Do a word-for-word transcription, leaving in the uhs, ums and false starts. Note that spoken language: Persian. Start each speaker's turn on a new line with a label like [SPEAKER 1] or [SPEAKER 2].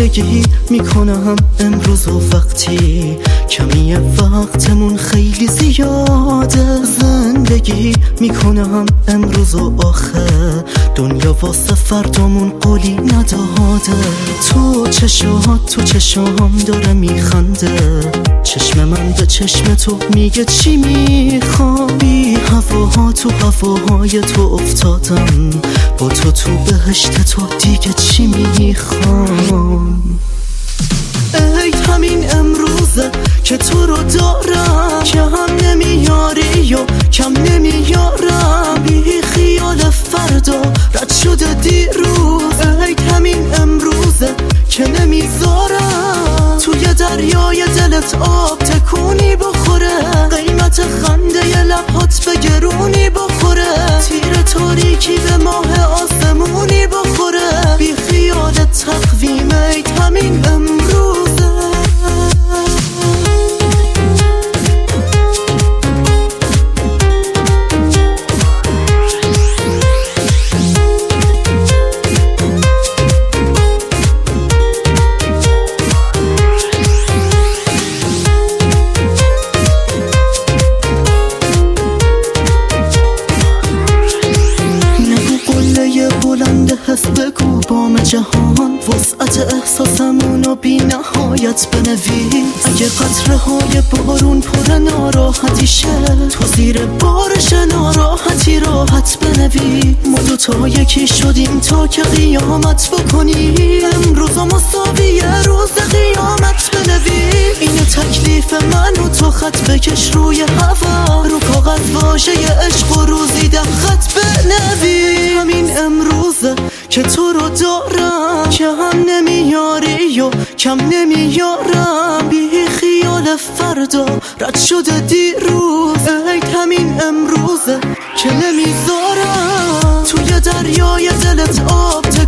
[SPEAKER 1] زندگی میکنم امروز و وقتی کمی وقتمون خیلی زیاده. زندگی میکنم امروز و آخه دنیا واسه فردامون قولی نداده. تو چشات تو چشام داره میخنده، چشم من به چشم تو میگه چی میخوام. بی هواها تو هواهای تو افتادم، با تو تو بهشت تو دیگه چی میخوام. ای همین امروزه که تو رو دارم، که هم نمیاری و کم نمیارم. بی خیال فردا رد شده دیروز، ای همین امروزه که نمیذارم توی دریای دلت آب تکونی بخوره. قیمت خنده لبهات به گرونی بخوره، تیر تاریکی به ماه آسمونی بخوره. بی خیال تقویم ای همین امروزه. بلند حس بگو بام جهان، وسعت احساسمونو بی نهایت بنویس. اگه قطره های بارون پر ناراحتی شه، تو زیر بارش ناراحتی راحت بنویس. ما دوتا یکی شدیم تا که قیامت بکنیم، امروز مساویه روز قیامت بنویس. اینه تکلیف من و تو، خط بکش روی هوا، رو کاغذ واژه عشق و روزی ده خط بنویس. همین امروزه که تو رو دارم، که هم نمیاری و کم نمیارم. بی خیال فردا رد شده دیروز، ای همین امروزه که نمیذارم توی دریای دلت آب